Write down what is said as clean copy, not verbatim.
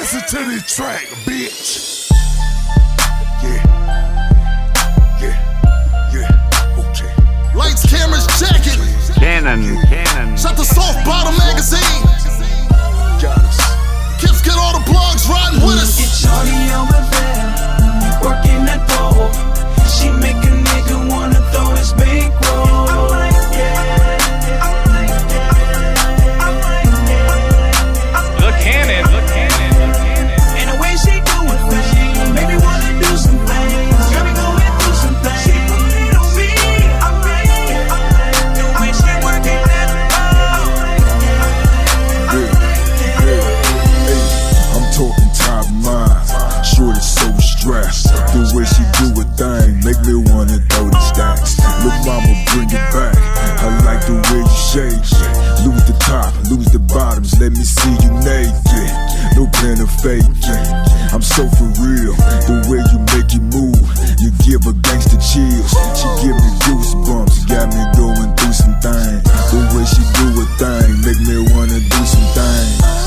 Listen to this track, bitch. Yeah. Okay. Lights, cameras, jacket. Cannon. Shut the Soft Bottom magazine. Got us. Kips get all the blogs riding with us. Get shorty over there, working that pole. She make a nigga wanna throw his bankroll. The cannon. And the way she do it, make me wanna do some things. Got me going through some things. She put it on me. The way she working that I'm talking top mind. Shorty so strapped. The way she do a thing make me wanna throw the stacks. Look, mama, bring it back. I like the way you shake. Lose the top, lose the bottoms. Let me see you naked. No plan of faking. I'm so for real. The way you make it move, you give a gangster chills. She give me goosebumps, got me going through some things. The way she do a thing make me wanna do some things.